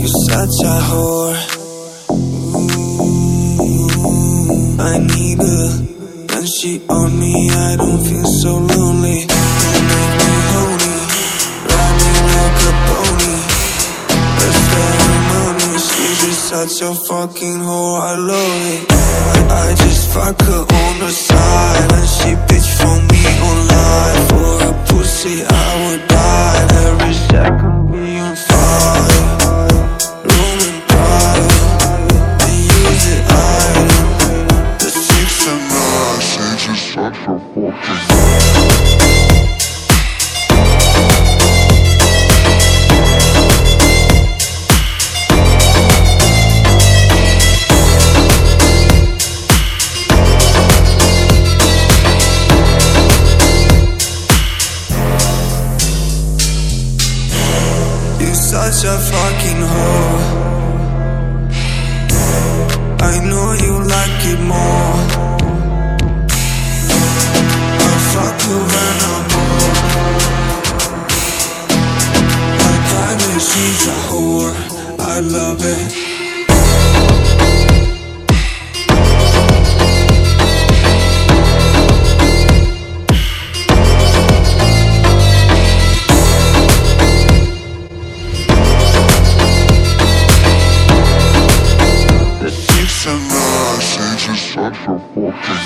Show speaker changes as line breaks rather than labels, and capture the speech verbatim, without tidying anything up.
such a whore. Ooh, I need her. When she on me, I don't feel so lonely. You make me horny, ride me like a pony. Let's ceremony. She's just such a fucking whore, I love it. I, I just fuck her on the side, and she bitch for me online. For a pussy, I would die. Every second be on fire. Roman pride, they use it idle. The six and nine, she's just such a fucking such a fucking whore. I know you like it more. I fuck you when I'm bored. I kinda she's a whore, I love it. Such a fucking